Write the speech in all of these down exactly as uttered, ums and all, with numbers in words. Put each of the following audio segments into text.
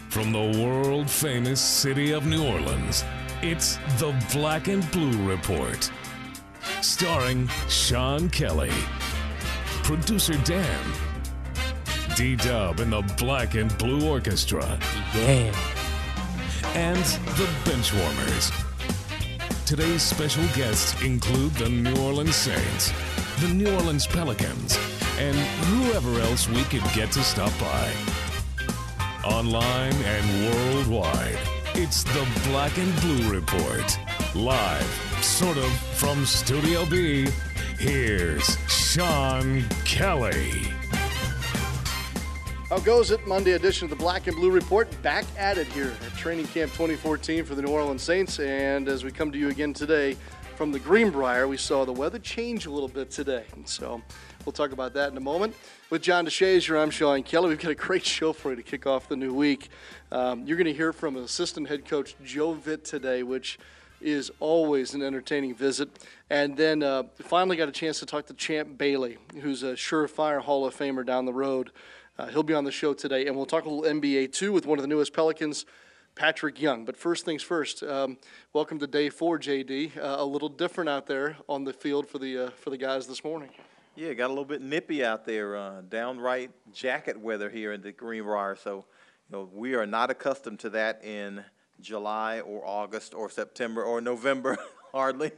From the world-famous city of New Orleans, it's the Black and Blue Report. Starring Sean Kelly, producer Dan, D-Dub and the Black and Blue Orchestra. Yeah. And the Benchwarmers. Today's special guests include the New Orleans Saints, the New Orleans Pelicans, and whoever else we could get to stop by. Online and worldwide, it's the Black and Blue Report. Live, sort of, from Studio B, here's Sean Kelly. How goes it? Monday edition of the Black and Blue Report. Back at it here at Training Camp twenty fourteen for the New Orleans Saints. And as we come to you again today from the Greenbrier, we saw the weather change a little bit today. And so we'll talk about that in a moment. With John DeShazier, I'm Sean Kelly. We've got a great show for you to kick off the new week. Um, you're going to hear from Assistant Head Coach Joe Vitt today, which is always an entertaining visit. And then uh, finally got a chance to talk to Champ Bailey, who's a surefire Hall of Famer down the road. Uh, he'll be on the show today, and we'll talk a little N B A too with one of the newest Pelicans, Patrick Young. But first things first, um, welcome to day four, J D. Uh, a little different out there on the field for the uh, for the guys this morning. Yeah, got a little bit nippy out there, uh, downright jacket weather here in the Greenbrier. So, you know, we are not accustomed to that in July or August or September or November. Hardly.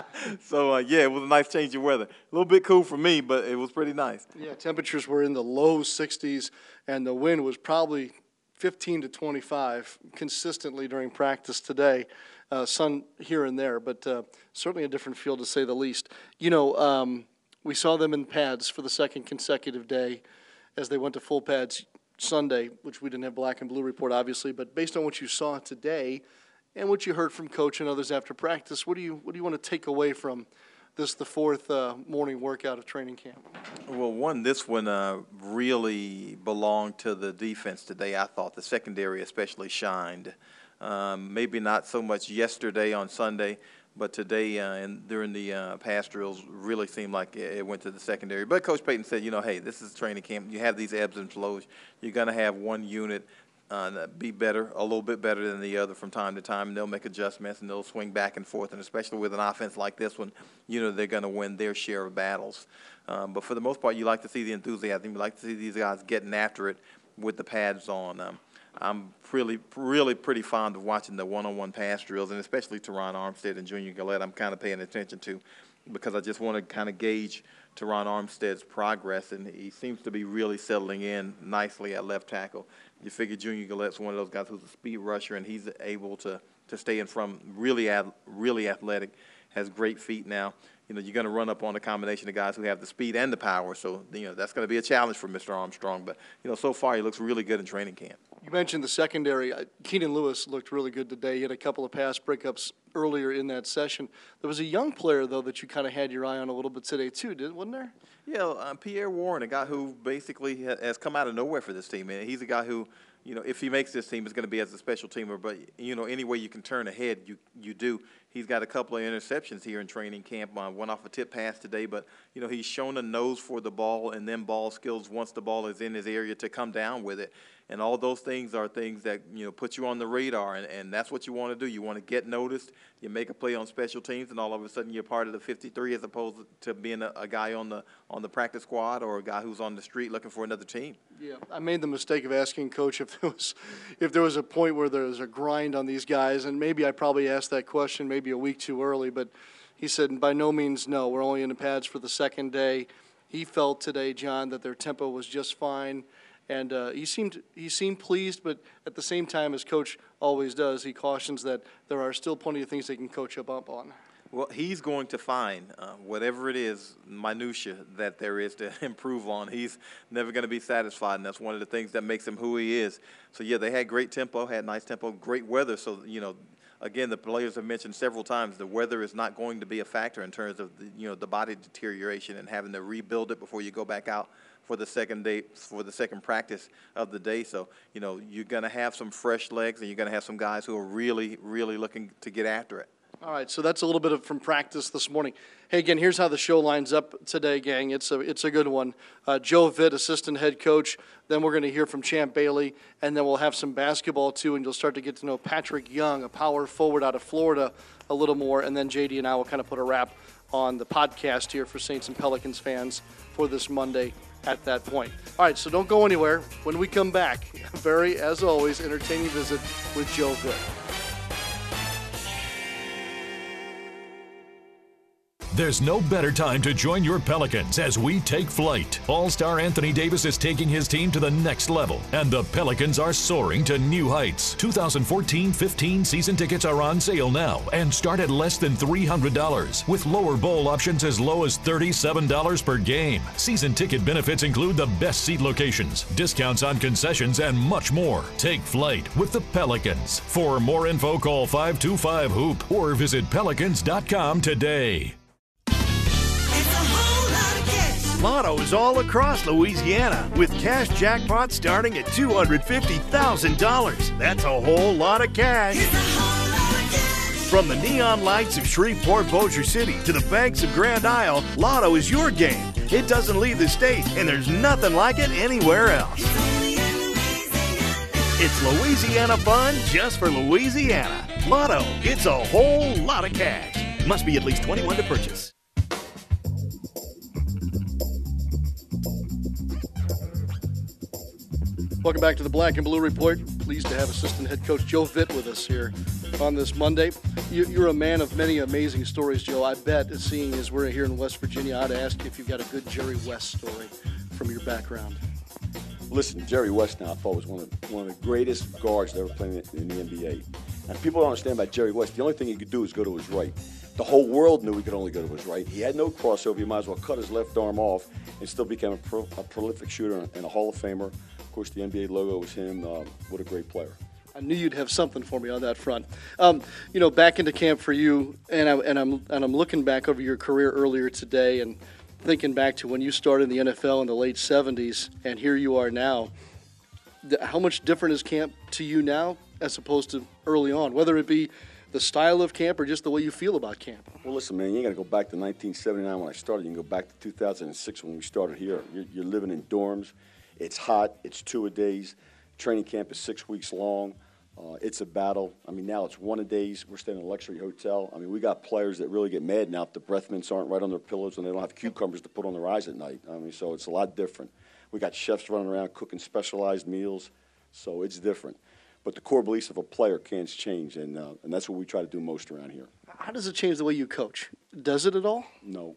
so, uh, yeah, it was a nice change of weather. A little bit cool for me, but it was pretty nice. Yeah, temperatures were in the low sixties, and the wind was probably fifteen to twenty-five consistently during practice today. Uh, sun here and there, but uh, certainly a different field to say the least. You know, um, we saw them in pads for the second consecutive day as they went to full pads Sunday, which we didn't have Black and Blue Report, obviously, but based on what you saw today and what you heard from Coach and others after practice, what do you what do you want to take away from this, the fourth uh, morning workout of training camp? Well, one, this one uh, really belonged to the defense today. I thought the secondary especially shined. Um, maybe not so much yesterday on Sunday, but today uh, and during the uh, pass drills really seemed like it went to the secondary. But Coach Payton said, you know, hey, this is training camp. You have these ebbs and flows. You're going to have one unit Uh, be better, a little bit better than the other from time to time, and they'll make adjustments and they'll swing back and forth. And especially with an offense like this one, you know they're going to win their share of battles. Um, but for the most part, you like to see the enthusiasm. You like to see these guys getting after it with the pads on. Um, I'm really, really pretty fond of watching the one-on-one pass drills, and especially Teron Armstead and Junior Galette. I'm kind of paying attention to because I just want to kind of gauge Teron Armstead's progress, and he seems to be really settling in nicely at left tackle. You figure Junior Galette's one of those guys who's a speed rusher, and he's able to, to stay in front, really, really athletic, has great feet now. You know, you're going to run up on a combination of guys who have the speed and the power, so, you know, that's going to be a challenge for Mister Armstrong. But, you know, so far he looks really good in training camp. You mentioned the secondary. Keenan Lewis looked really good today. He had a couple of pass breakups earlier in that session. There was a young player, though, that you kind of had your eye on a little bit today, too, didn't, wasn't there? Yeah, uh, Pierre Warren, a guy who basically has come out of nowhere for this team. And he's a guy who, you know, if he makes this team, it's going to be as a special teamer. But, you know, any way you can turn ahead, you you do. He's got a couple of interceptions here in training camp. Uh, one off a tip pass today. But, you know, he's shown a nose for the ball and then ball skills once the ball is in his area to come down with it. And all those things are things that, you know, put you on the radar. And, and that's what you want to do. You want to get noticed. You make a play on special teams, and all of a sudden you're part of the fifty-three as opposed to being a, a guy on the on the practice squad or a guy who's on the street looking for another team. Yeah, I made the mistake of asking Coach if there was if there was a point where there was a grind on these guys, and maybe I probably asked that question maybe a week too early, but he said by no means no. We're only in the pads for the second day. He felt today, John, that their tempo was just fine. And uh, he seemed he seemed pleased, but at the same time, as Coach always does, he cautions that there are still plenty of things they can coach up up on. Well, he's going to find uh, whatever it is, minutia, that there is to improve on. He's never going to be satisfied, and that's one of the things that makes him who he is. So, yeah, they had great tempo, had nice tempo, great weather. So, you know, again, the players have mentioned several times the weather is not going to be a factor in terms of, the, you know, the body deterioration and having to rebuild it before you go back out for the second day, for the second practice of the day. So, you know, you're going to have some fresh legs, and you're going to have some guys who are really, really looking to get after it. All right, so that's a little bit of from practice this morning. Hey, again, here's how the show lines up today, gang. It's a it's a good one. Uh, Joe Vitt, assistant head coach. Then we're going to hear from Champ Bailey, and then we'll have some basketball too, and you'll start to get to know Patrick Young, a power forward out of Florida, a little more, and then J D and I will kind of put a wrap on the podcast here for Saints and Pelicans fans for this Monday at that point. All right, so don't go anywhere. When we come back, a very, as always, entertaining visit with Joe Vitt. There's no better time to join your Pelicans as we take flight. All-star Anthony Davis is taking his team to the next level, and the Pelicans are soaring to new heights. twenty fourteen fifteen season tickets are on sale now and start at less than three hundred dollars, with lower bowl options as low as thirty-seven dollars per game. Season ticket benefits include the best seat locations, discounts on concessions, and much more. Take flight with the Pelicans. For more info, call five two five hoop or visit pelicans dot com today. Lotto's all across Louisiana with cash jackpots starting at two hundred fifty thousand dollars. That's a whole lot of cash. Whole lot of cash. From the neon lights of Shreveport, Bossier City to the banks of Grand Isle, Lotto is your game. It doesn't leave the state, and there's nothing like it anywhere else. It's Louisiana fun just for Louisiana. Lotto, it's a whole lot of cash. Must be at least twenty-one to purchase. Welcome back to the Black and Blue Report. Pleased to have assistant head coach Joe Vitt with us here on this Monday. You, you're a man of many amazing stories, Joe. I bet, seeing as we're here in West Virginia, I'd ask you if you've got a good Jerry West story from your background. Listen, Jerry West now I thought was one of the, one of the greatest guards that ever played in the N B A. And people don't understand about Jerry West. The only thing he could do is go to his right. The whole world knew he could only go to his right. He had no crossover. You might as well cut his left arm off and still became a, pro, a prolific shooter and a Hall of Famer. Of course, the N B A logo was him. Uh, what a great player. I knew you'd have something for me on that front. Um, you know, back into camp for you, and, I, and I'm and I'm looking back over your career earlier today and thinking back to when you started in the N F L in the late seventies, and here you are now. How much different is camp to you now as opposed to early on, whether it be the style of camp or just the way you feel about camp? Well, listen, man, you ain't got to go back to nineteen seventy-nine when I started. You can go back to two thousand six when we started here. You're, you're living in dorms. It's hot. It's two-a-days. Training camp is six weeks long. Uh, it's a battle. I mean, now it's one-a-days. We're staying in a luxury hotel. I mean, we got players that really get mad now if the breath mints aren't right on their pillows and they don't have cucumbers to put on their eyes at night. I mean, so it's a lot different. We got chefs running around cooking specialized meals, so it's different. But the core beliefs of a player can't change, and uh, and that's what we try to do most around here. How does it change the way you coach? Does it at all? No.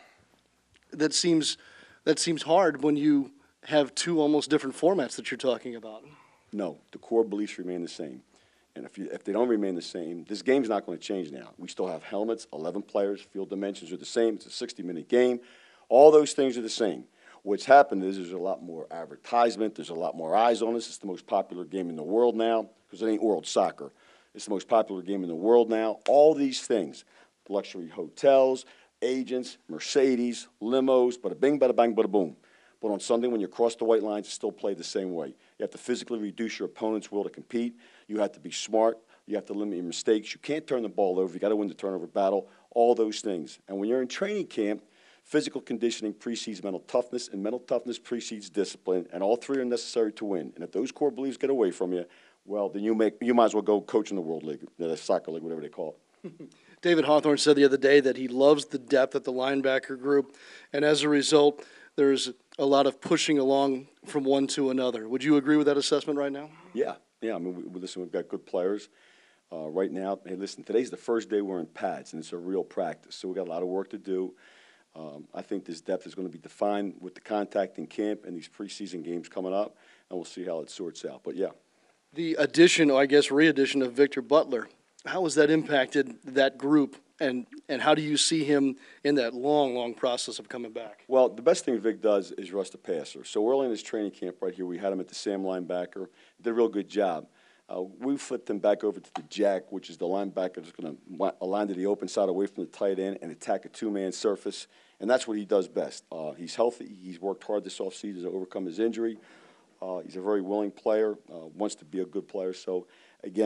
That seems that seems hard when you have two almost different formats that you're talking about. No, the core beliefs remain the same. And if, you, if they don't remain the same, this game's not going to change now. We still have helmets, eleven players, field dimensions are the same. It's a sixty-minute game. All those things are the same. What's happened is there's a lot more advertisement. There's a lot more eyes on us. It's the most popular game in the world now because it ain't world soccer. It's the most popular game in the world now. All these things, luxury hotels, agents, Mercedes, limos, bada bing, bada bang, bada boom. But on Sunday, when you cross the white lines, you still play the same way. You have to physically reduce your opponent's will to compete. You have to be smart. You have to limit your mistakes. You can't turn the ball over. You got to win the turnover battle, all those things. And when you're in training camp, physical conditioning precedes mental toughness, and mental toughness precedes discipline, and all three are necessary to win. And if those core beliefs get away from you, well, then you make you might as well go coach in the World League, the soccer league, whatever they call it. David Hawthorne said the other day that he loves the depth at the linebacker group, and as a result, there's a lot of pushing along from one to another. Would you agree with that assessment right now? Yeah, yeah. I mean, we, listen, we've got good players uh, right now. Hey, listen, today's the first day we're in pads, and it's a real practice, so we've got a lot of work to do. Um, I think this depth is going to be defined with the contact in camp and these preseason games coming up, and we'll see how it sorts out. But, yeah. The addition, or I guess re-addition of Victor Butler, how has that impacted that group, and, and how do you see him in that long, long process of coming back? Well, the best thing Vic does is rush the passer. So early in his training camp right here, we had him at the Sam linebacker. Did a real good job. Uh, we flipped him back over to the jack, which is the linebacker that's going to align to the open side away from the tight end and attack a two-man surface, and that's what he does best. Uh, he's healthy. He's worked hard this offseason to overcome his injury. Uh, he's a very willing player, uh, wants to be a good player. So, again,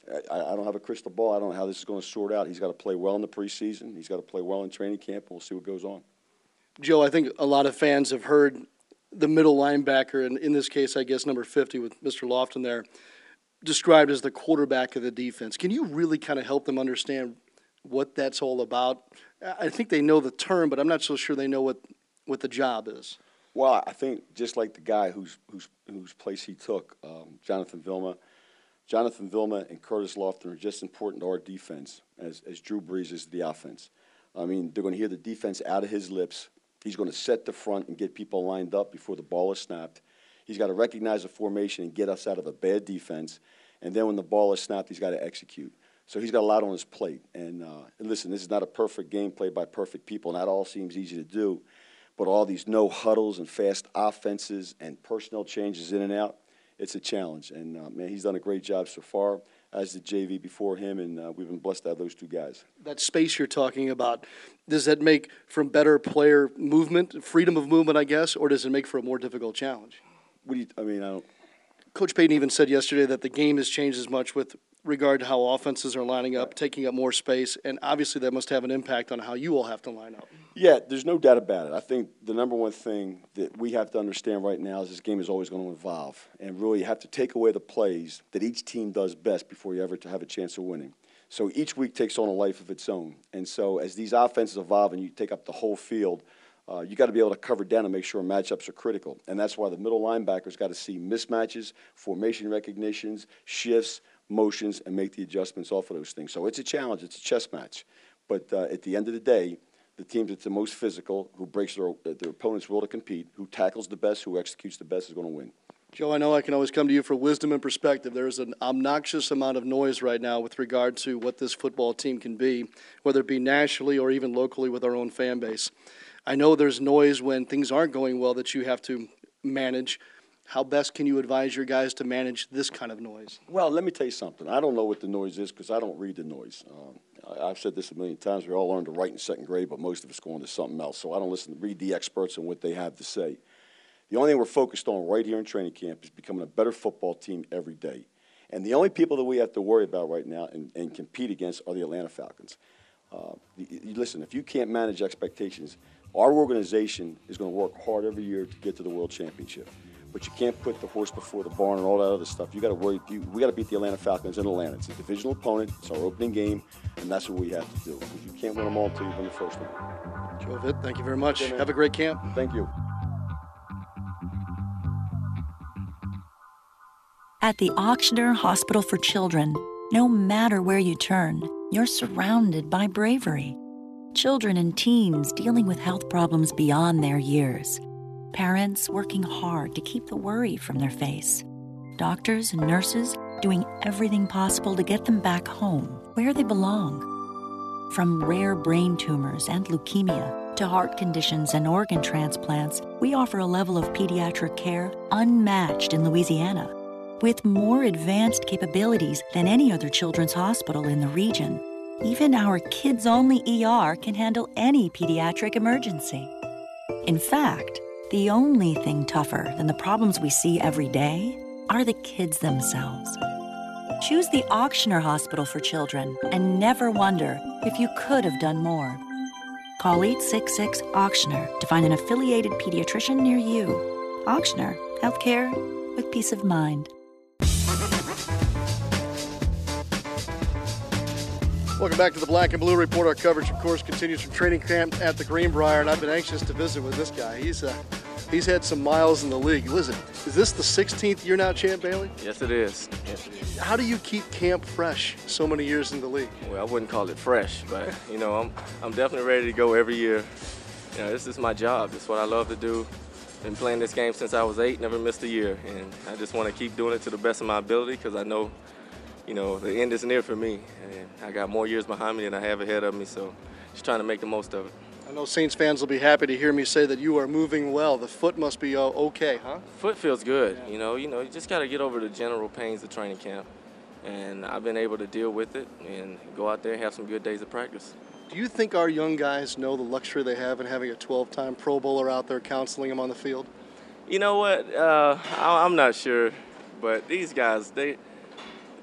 I, I don't have a crystal ball. I don't know how this is going to sort out. He's got to play well in the preseason. He's got to play well in training camp. We'll see what goes on. Joe, I think a lot of fans have heard the middle linebacker, and in this case, I guess number fifty with Mister Lofton there, described as the quarterback of the defense. Can you really kind of help them understand what that's all about? I think they know the term, but I'm not so sure they know what, what the job is. Well, I think just like the guy whose whose whose place he took, um, Jonathan Vilma, Jonathan Vilma and Curtis Lofton are just important to our defense as, as Drew Brees is the offense. I mean, they're going to hear the defense out of his lips. He's going to set the front and get people lined up before the ball is snapped. He's got to recognize the formation and get us out of a bad defense. And then when the ball is snapped, he's got to execute. So he's got a lot on his plate. And, uh, and listen, this is not a perfect game played by perfect people, and that all seems easy to do. But all these no huddles and fast offenses and personnel changes in and out, it's a challenge. And, uh, man, he's done a great job so far, as the J V before him, and uh, we've been blessed to have those two guys. That space you're talking about, does that make for better player movement, freedom of movement, I guess, or does it make for a more difficult challenge? What do you, I mean, I don't. Coach Payton even said yesterday that the game has changed as much with regard to how offenses are lining up, taking up more space, and obviously that must have an impact on how you all have to line up. Yeah, there's no doubt about it. I think the number one thing that we have to understand right now is this game is always going to evolve, and really you have to take away the plays that each team does best before you ever have a chance of winning. So each week takes on a life of its own, and so as these offenses evolve and you take up the whole field, Uh, you got to be able to cover down and make sure matchups are critical. And that's why the middle linebackers got to see mismatches, formation recognitions, shifts, motions, and make the adjustments off of those things. So it's a challenge. It's a chess match. But uh, at the end of the day, the team that's the most physical, who breaks their, their opponent's will to compete, who tackles the best, who executes the best is going to win. Joe, I know I can always come to you for wisdom and perspective. There's an obnoxious amount of noise right now with regard to what this football team can be, whether it be nationally or even locally with our own fan base. I know there's noise when things aren't going well that you have to manage. How best can you advise your guys to manage this kind of noise? Well, let me tell you something. I don't know what the noise is because I don't read the noise. Um, I've said this a million times. We all learned to write in second grade, but most of us go on to something else. So I don't listen, read the experts and what they have to say. The only thing we're focused on right here in training camp is becoming a better football team every day. And the only people that we have to worry about right now and, and compete against are the Atlanta Falcons. Uh, you, you, listen, if you can't manage expectations, our organization is going to work hard every year to get to the World Championship. But you can't put the horse before the barn and all that other stuff. You got to worry. You, we got to beat the Atlanta Falcons in Atlanta. It's a divisional opponent. It's our opening game, and that's what we have to do. Because you can't win them all until you win the first one. Joe Vitt, thank you very much. Okay, have a great camp. Thank you. At the Auctioner Hospital for Children, no matter where you turn, you're surrounded by bravery. Children and teens dealing with health problems beyond their years. Parents working hard to keep the worry from their face. Doctors and nurses doing everything possible to get them back home, where they belong. From rare brain tumors and leukemia to heart conditions and organ transplants, we offer a level of pediatric care unmatched in Louisiana. With more advanced capabilities than any other children's hospital in the region, even our kids-only E R can handle any pediatric emergency. In fact, the only thing tougher than the problems we see every day are the kids themselves. Choose the Auctioner Hospital for Children and never wonder if you could have done more. Call eight six six, Auctioner to find an affiliated pediatrician near you. Auctioner, healthcare with peace of mind. Welcome back to the Black and Blue Report. Our coverage, of course, continues from training camp at the Greenbrier, and I've been anxious to visit with this guy. He's uh, he's had some miles in the league. Listen, is this the sixteenth year now, Champ Bailey? Yes, it is. Yes, it is. How do you keep camp fresh so many years in the league? Well, I wouldn't call it fresh, but, you know, I'm I'm definitely ready to go every year. You know, this is my job. It's what I love to do. Been playing this game since I was eight, never missed a year, and I just want to keep doing it to the best of my ability because I know, you know, the end is near for me, and I got more years behind me than I have ahead of me, so just trying to make the most of it. I know Saints fans will be happy to hear me say that you are moving well. The foot must be uh, okay, huh? Foot feels good, you know. You know, you just got to get over the general pains of training camp, and I've been able to deal with it and go out there and have some good days of practice. Do you think our young guys know the luxury they have in having a twelve-time Pro Bowler out there counseling them on the field? You know what? Uh, I, I'm not sure, but these guys, they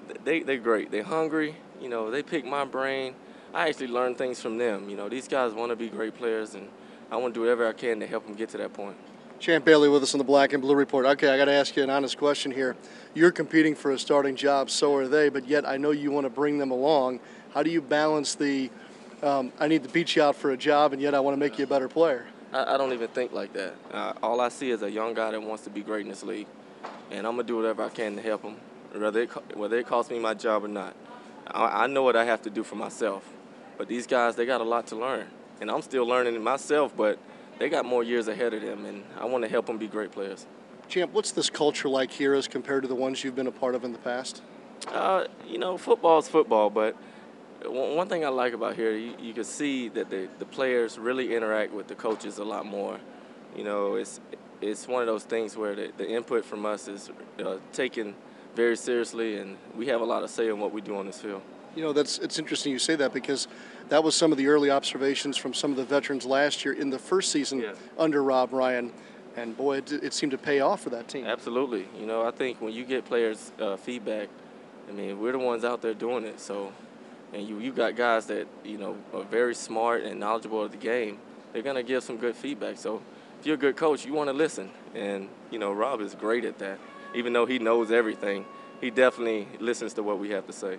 they, they're great. They're hungry. You know, they pick my brain. I actually learn things from them. You know, these guys want to be great players, and I want to do whatever I can to help them get to that point. Champ Bailey with us on the Black and Blue Report. Okay, I got to ask you an honest question here. You're competing for a starting job, so are they, but yet I know you want to bring them along. How do you balance the, um, I need to beat you out for a job, and yet I want to make you a better player? I, I don't even think like that. Uh, all I see is a young guy that wants to be great in this league, and I'm going to do whatever I can to help him, whether it, whether it costs me my job or not. I, I know what I have to do for myself, but these guys, they got a lot to learn, and I'm still learning it myself, but they got more years ahead of them, and I want to help them be great players. Champ, what's this culture like here as compared to the ones you've been a part of in the past? Uh, you know, football is football, but one thing I like about here, you, you can see that the, the players really interact with the coaches a lot more. You know, it's it's one of those things where the, the input from us is uh, taken very seriously, and we have a lot of say in what we do on this field. You know, that's it's interesting you say that, because that was some of the early observations from some of the veterans last year in the first season yeah. under Rob Ryan. And, boy, it, it seemed to pay off for that team. Absolutely. You know, I think when you get players' uh, feedback, I mean, we're the ones out there doing it. So, and you you got guys that, you know, are very smart and knowledgeable of the game. They're going to give some good feedback. So if you're a good coach, you want to listen. And, you know, Rob is great at that. Even though he knows everything, he definitely listens to what we have to say.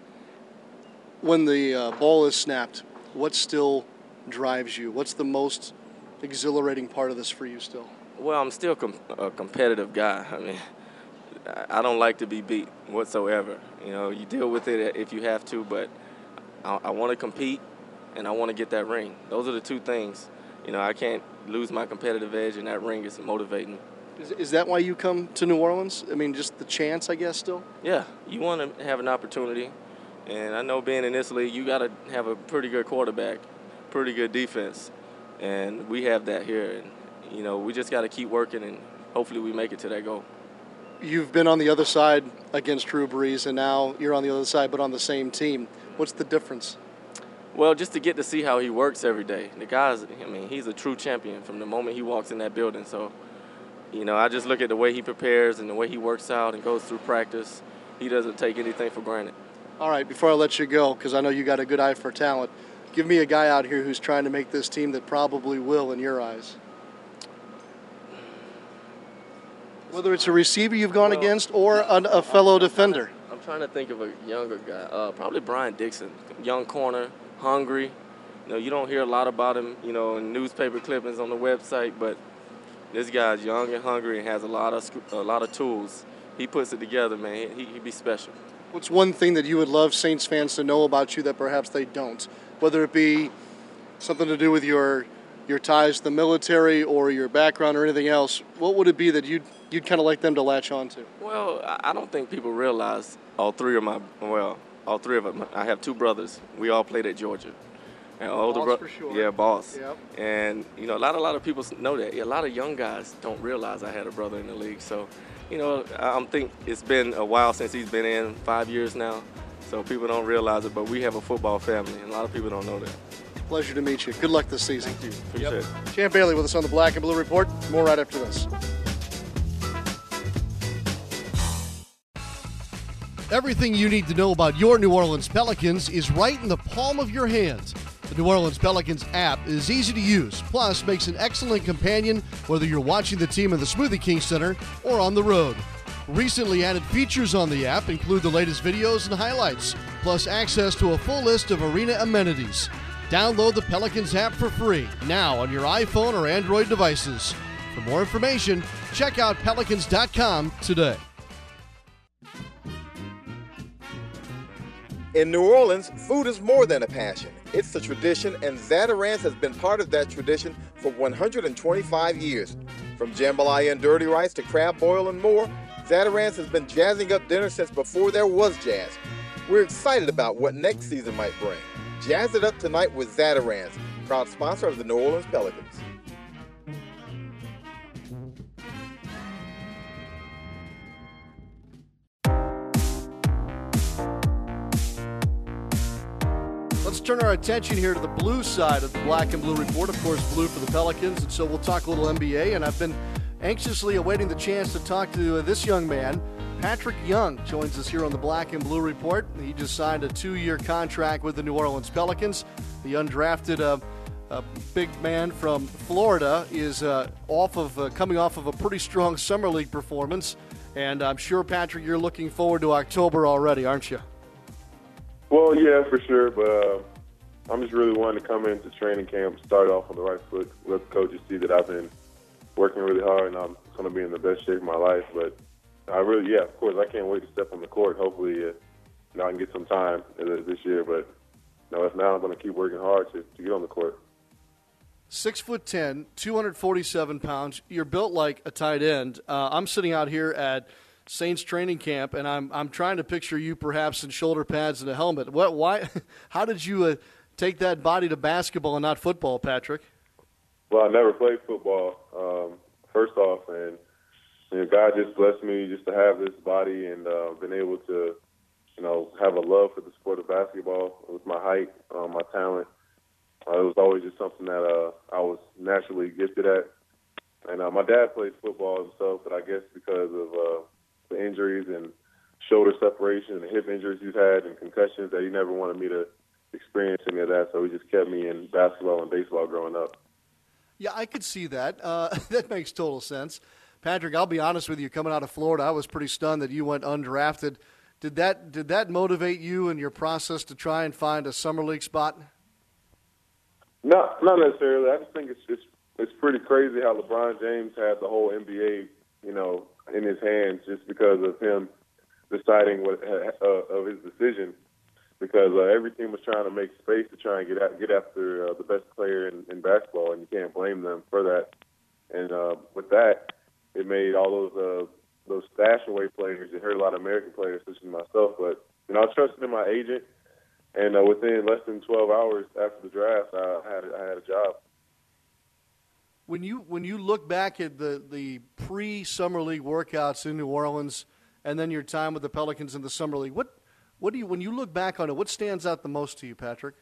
When the uh, ball is snapped, what still drives you? What's the most exhilarating part of this for you still? Well, I'm still com- a competitive guy. I mean, I don't like to be beat whatsoever. You know, you deal with it if you have to, but I, I want to compete and I want to get that ring. Those are the two things. You know, I can't lose my competitive edge, and that ring is motivating. Is, is that why you come to New Orleans? I mean, just the chance, I guess, still? Yeah, you want to have an opportunity. And I know being in this league, you got to have a pretty good quarterback, pretty good defense. And we have that here. And, you know, we just got to keep working, and hopefully we make it to that goal. You've been on the other side against Drew Brees, and now you're on the other side but on the same team. What's the difference? Well, just to get to see how he works every day. The guy's, I mean, he's a true champion from the moment he walks in that building. So, you know, I just look at the way he prepares and the way he works out and goes through practice. He doesn't take anything for granted. All right, before I let you go, because I know you got a good eye for talent, give me a guy out here who's trying to make this team that probably will in your eyes. Whether it's a receiver you've gone well, against or a, a fellow defender. I'm trying to think of a younger guy. Uh, probably Brian Dixon, young corner, hungry. You know, you don't hear a lot about him, you know, in newspaper clippings on the website, but this guy's young and hungry and has a lot of a lot of tools. He puts it together, man. He, he'd be special. What's one thing that you would love Saints fans to know about you that perhaps they don't? Whether it be something to do with your your ties to the military or your background or anything else, what would it be that you'd you'd kind of like them to latch on to? Well, I don't think people realize all three of my well, all three of them. I have two brothers. We all played at Georgia. And older Boss bro- for sure. Yeah, Boss. Yep. And you know, a lot a lot of people know that. A lot of young guys don't realize I had a brother in the league. So, you know, I think it's been a while since he's been in, five years now. So people don't realize it, but we have a football family, and a lot of people don't know that. Pleasure to meet you. Good luck this season. Thank you. Appreciate yep. it. Champ Bailey with us on the Black and Blue Report. More right after this. Everything you need to know about your New Orleans Pelicans is right in the palm of your hands. The New Orleans Pelicans app is easy to use, plus makes an excellent companion whether you're watching the team in the Smoothie King Center or on the road. Recently added features on the app include the latest videos and highlights, plus access to a full list of arena amenities. Download the Pelicans app for free now on your iPhone or Android devices. For more information, check out pelicans dot com today. In New Orleans, food is more than a passion. It's a tradition, and Zatarain's has been part of that tradition for one hundred twenty-five years. From jambalaya and dirty rice to crab boil and more, Zatarain's has been jazzing up dinner since before there was jazz. We're excited about what next season might bring. Jazz it up tonight with Zatarain's, proud sponsor of the New Orleans Pelicans. Let's turn our attention here to the blue side of the Black and Blue Report. Of course, blue for the Pelicans, and so we'll talk a little N B A. And I've been anxiously awaiting the chance to talk to uh, this young man Patrick Young joins us here on the Black and Blue Report. He just signed a two-year contract with the New Orleans Pelicans. The undrafted uh, uh, big man from Florida is uh, off of uh, coming off of a pretty strong summer league performance, and I'm sure, Patrick, you're looking forward to October already, aren't you? Well, yeah, for sure, but uh, I'm just really wanting to come into training camp, start off on the right foot, let the coaches see that I've been working really hard and I'm going to be in the best shape of my life, but I really, yeah, of course, I can't wait to step on the court. Hopefully, uh, you know, I can get some time this year. But you know, if not, I'm going to keep working hard to, to get on the court. Six foot ten, two hundred forty-seven pounds. You're built like a tight end. Uh, I'm sitting out here at Saints training camp, and I'm I'm trying to picture you perhaps in shoulder pads and a helmet. What? Why? How did you uh, take that body to basketball and not football, Patrick? Well, I never played football. Um, first off, and. You know, God just blessed me just to have this body and uh, been able to, you know, have a love for the sport of basketball with my height, um, my talent. Uh, it was always just something that uh, I was naturally gifted at. And uh, my dad played football himself, but I guess because of uh, the injuries and shoulder separation and hip injuries he's had and concussions, that he never wanted me to experience any of that. So he just kept me in basketball and baseball growing up. Yeah, I could see that. Uh, that makes total sense. Patrick, I'll be honest with you, coming out of Florida, I was pretty stunned that you went undrafted. Did that did that motivate you in your process to try and find a summer league spot? No, not necessarily. I just think it's it's it's pretty crazy how LeBron James had the whole N B A, you know, in his hands just because of him deciding what uh, of his decision. Because uh, every team was trying to make space to try and get at, get after uh, the best player in, in basketball, and you can't blame them for that. And uh, with that, it made all those uh, those stash away players. It hurt a lot of American players, such as myself. But you know, I trusted in my agent, and uh, within less than twelve hours after the draft, I had I had a job. When you when you look back at the the pre summer league workouts in New Orleans, and then your time with the Pelicans in the summer league, what what do you when you look back on it? What stands out the most to you, Patrick?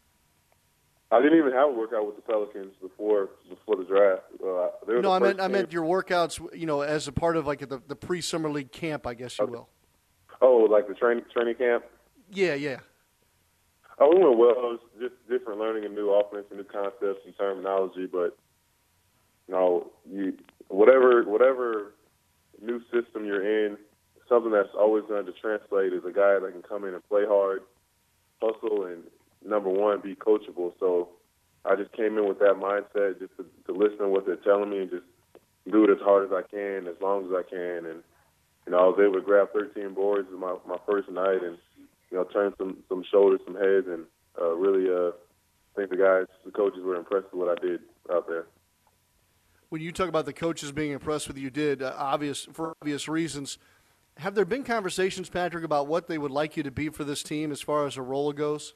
I didn't even have a workout with the Pelicans before before the draft. Uh, no, I meant I meant your workouts, you know, as a part of like the, the pre-summer league camp, I guess you okay. will. Oh, like the training training camp? Yeah, yeah. Oh, it went well. It was just different, learning a new offense, and new concepts and terminology. But you know, you whatever whatever new system you're in, something that's always going to translate is a guy that can come in and play hard, hustle, and number one, be coachable. So I just came in with that mindset, just to, to listen to what they're telling me and just do it as hard as I can, as long as I can. And, you know, I was able to grab thirteen boards in my, my first night and, you know, turn some, some shoulders, some heads, and uh, really uh, I think the guys, the coaches were impressed with what I did out there. When you talk about the coaches being impressed with what you did, uh, obvious for obvious reasons, have there been conversations, Patrick, about what they would like you to be for this team as far as a role goes?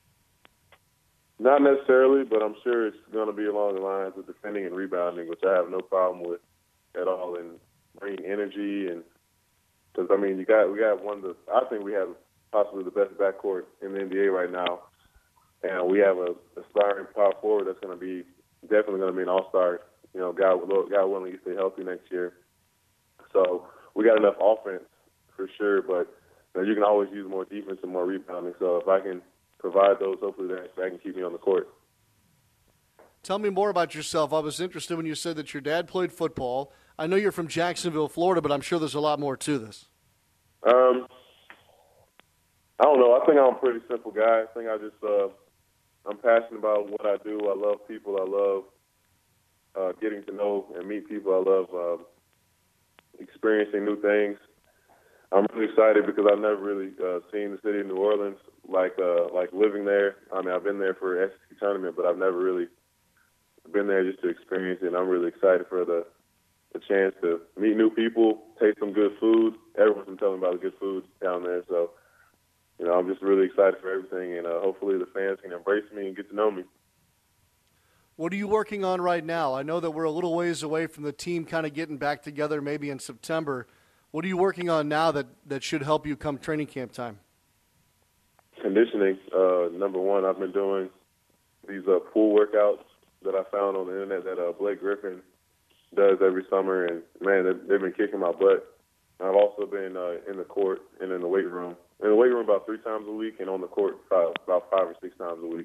Not necessarily, but I'm sure it's going to be along the lines of defending and rebounding, which I have no problem with at all, and bringing energy. And because I mean, you got we got one of the I think we have possibly the best backcourt in the N B A right now, and we have a aspiring power forward that's going to be definitely going to be an all-star. You know, God, God willing, he stay healthy next year. So we got enough offense for sure, but you know, you can always use more defense and more rebounding. So if I can provide those, hopefully that, that can keep me on the court. Tell me more about yourself. I was interested when you said that your dad played football. I know you're from Jacksonville, Florida, but I'm sure there's a lot more to this. Um, I don't know. I think I'm a pretty simple guy. I think I just uh, I'm passionate about what I do. I love people. I love uh, getting to know and meet people. I love uh, experiencing new things. I'm really excited because I've never really uh, seen the city of New Orleans like uh, like living there. I mean, I've been there for S E C tournament, but I've never really been there just to experience it. And I'm really excited for the the chance to meet new people, taste some good food. Everyone's been telling me about the good food down there, so you know, I'm just really excited for everything, and uh, hopefully the fans can embrace me and get to know me. What are you working on right now? I know that we're a little ways away from the team kind of getting back together maybe in September. What are you working on now that, that should help you come training camp time? Conditioning, uh, number one. I've been doing these uh, pool workouts that I found on the internet that uh, Blake Griffin does every summer, and, man, they've, they've been kicking my butt. I've also been uh, in the court and in the weight room. In the weight room about three times a week, and on the court about, about five or six times a week.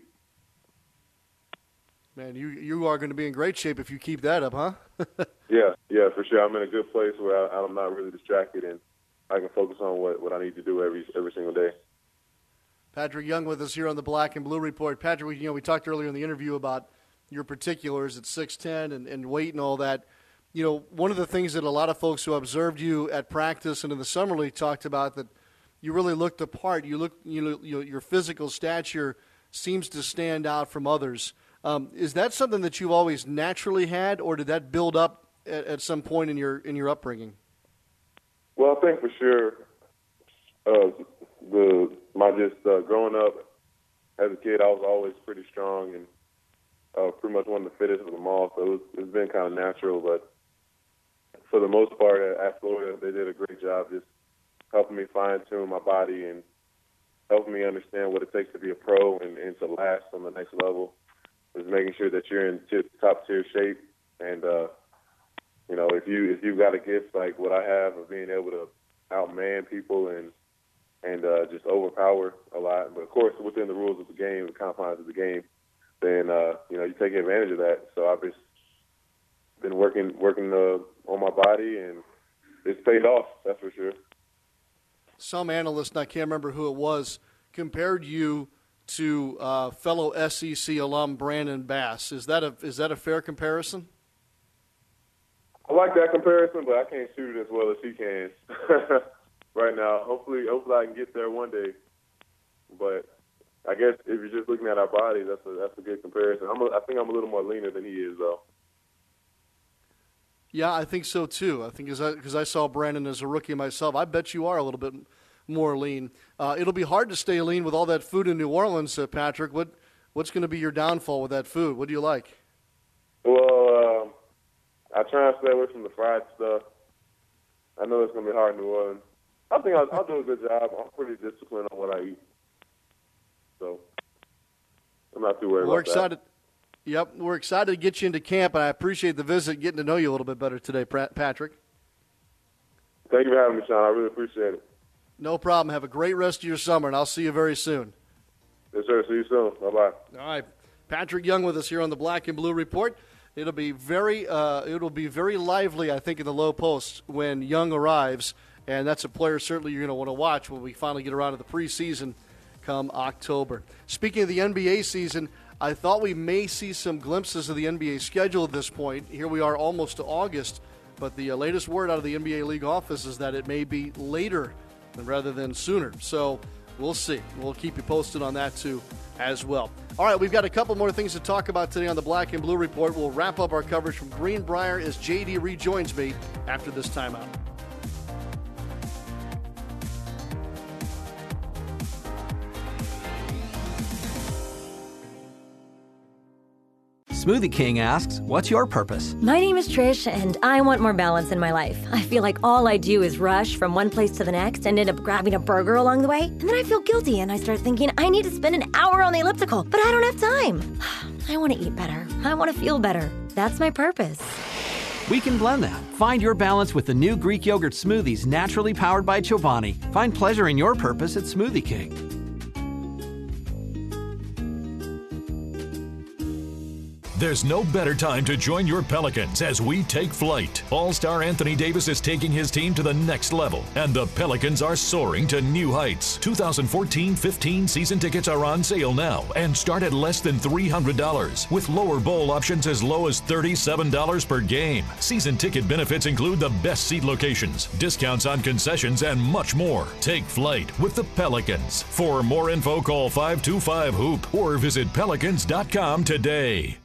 Man, you you are going to be in great shape if you keep that up, huh? yeah, yeah, for sure. I'm in a good place where I, I'm not really distracted, and I can focus on what, what I need to do every every single day. Patrick Young with us here on the Black and Blue Report. Patrick, we, you know, we talked earlier in the interview about your particulars at six ten and, and weight and all that. You know, one of the things that a lot of folks who observed you at practice and in the summer league talked about, that you really looked the part. You look, you know, you, your physical stature seems to stand out from others. Um, is that something that you've always naturally had, or did that build up at, at some point in your in your upbringing? Well, I think for sure, uh, the my just uh, growing up as a kid, I was always pretty strong and uh, pretty much one of the fittest of them all. So it was, it's been kind of natural, but for the most part at Florida, they did a great job just helping me fine-tune my body and helping me understand what it takes to be a pro and, and to last on the next level. Is making sure that you're in tip, top-tier shape. And, uh, you know, if, you, if you've got a gift like what I have of being able to outman people and and uh, just overpower a lot, but, of course, within the rules of the game, the confines of the game, then, uh, you know, you take advantage of that. So I've just been working working uh, on my body, and it's paid off, that's for sure. Some analyst, and I can't remember who it was, compared you to uh, fellow S E C alum Brandon Bass. Is that a is that a fair comparison? I like that comparison, but I can't shoot it as well as he can right now. Hopefully, hopefully I can get there one day. But I guess if you're just looking at our bodies, that's a that's a good comparison. I'm a, I think I'm a little more leaner than he is, though. Yeah, I think so too. I think because I, 'cause I saw Brandon as a rookie myself, I bet you are a little bit more lean. Uh, it'll be hard to stay lean with all that food in New Orleans, uh, Patrick. What what's going to be your downfall with that food? What do you like? Well, uh, I try and stay away from the fried stuff. I know it's going to be hard in New Orleans. I think I'll, I'll do a good job. I'm pretty disciplined on what I eat, so I'm not too worried we're about excited. that. Yep, we're excited to get you into camp, and I appreciate the visit, getting to know you a little bit better today, Patrick. Thank you for having me, Sean. I really appreciate it. No problem. Have a great rest of your summer, and I'll see you very soon. Yes, sir. See you soon. Bye-bye. All right. Patrick Young with us here on the Black and Blue Report. It'll be very uh, it'll be very lively, I think, in the low post when Young arrives, and that's a player certainly you're going to want to watch when we finally get around to the preseason come October. Speaking of the N B A season, I thought we may see some glimpses of the N B A schedule at this point. Here we are almost to August, but the uh, latest word out of the N B A league office is that it may be later rather than sooner. So we'll see. We'll keep you posted on that too as well. All right, we've got a couple more things to talk about today on the Black and Blue Report. We'll wrap up our coverage from Greenbrier as J D rejoins me after this timeout. Smoothie King asks, what's your purpose? My name is Trish, and I want more balance in my life. I feel like all I do is rush from one place to the next and end up grabbing a burger along the way. And then I feel guilty, and I start thinking I need to spend an hour on the elliptical, but I don't have time. I want to eat better. I want to feel better. That's my purpose. We can blend that. Find your balance with the new Greek yogurt smoothies naturally powered by Chobani. Find pleasure in your purpose at Smoothie King. There's no better time to join your Pelicans as we take flight. All-Star Anthony Davis is taking his team to the next level, and the Pelicans are soaring to new heights. twenty fourteen fifteen season tickets are on sale now and start at less than three hundred dollars, with lower bowl options as low as thirty-seven dollars per game. Season ticket benefits include the best seat locations, discounts on concessions, and much more. Take flight with the Pelicans. For more info, call five two five hoop or visit pelicans dot com today.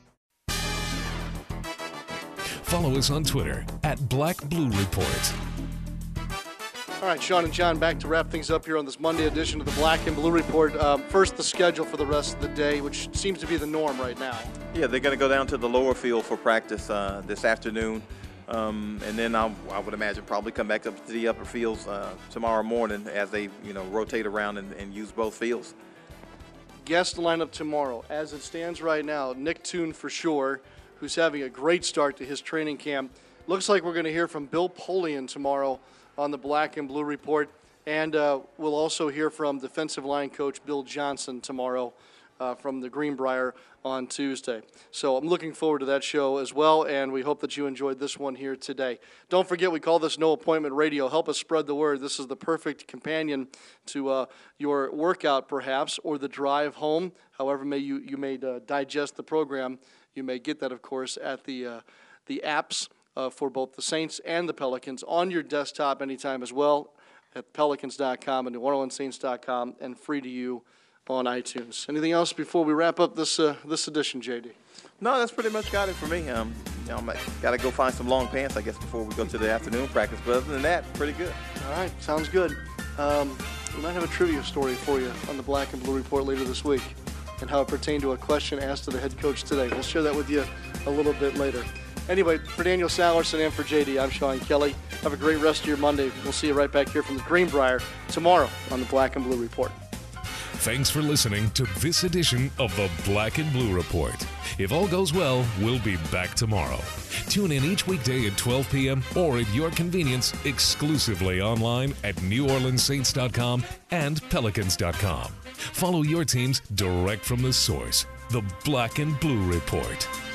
Follow us on Twitter at Black Blue Report. All right, Sean and John, back to wrap things up here on this Monday edition of the Black and Blue Report. Um, first, the schedule for the rest of the day, which seems to be the norm right now. Yeah, they're going to go down to the lower field for practice uh, this afternoon. Um, and then I'll, I would imagine probably come back up to the upper fields uh, tomorrow morning as they, you know, rotate around and, and use both fields. Guest lineup tomorrow. As it stands right now, Nick Toon for sure, who's having a great start to his training camp. Looks like we're going to hear from Bill Polian tomorrow on the Black and Blue Report. And uh, we'll also hear from defensive line coach Bill Johnson tomorrow uh, from the Greenbrier on Tuesday. So I'm looking forward to that show as well, and we hope that you enjoyed this one here today. Don't forget, we call this No Appointment Radio. Help us spread the word. This is the perfect companion to uh, your workout, perhaps, or the drive home. However may you, you may uh, digest the program. You may get that, of course, at the, uh, the apps uh, for both the Saints and the Pelicans on your desktop anytime as well, at pelicans dot com and new orleans saints dot com, and free to you on iTunes. Anything else before we wrap up this uh, this edition, J D? No, that's pretty much got it for me. Um, you know, I got to go find some long pants, I guess, before we go to the afternoon practice. But other than that, pretty good. All right, sounds good. Um, we might have a trivia story for you on the Black and Blue Report later this week, and how it pertained to a question asked to the head coach today. We'll share that with you a little bit later. Anyway, for Daniel Salerson and for J D, I'm Sean Kelly. Have a great rest of your Monday. We'll see you right back here from the Greenbrier tomorrow on the Black and Blue Report. Thanks for listening to this edition of the Black and Blue Report. If all goes well, we'll be back tomorrow. Tune in each weekday at twelve p.m. or at your convenience exclusively online at new orleans saints dot com and pelicans dot com. Follow your teams direct from the source, the Black and Blue Report.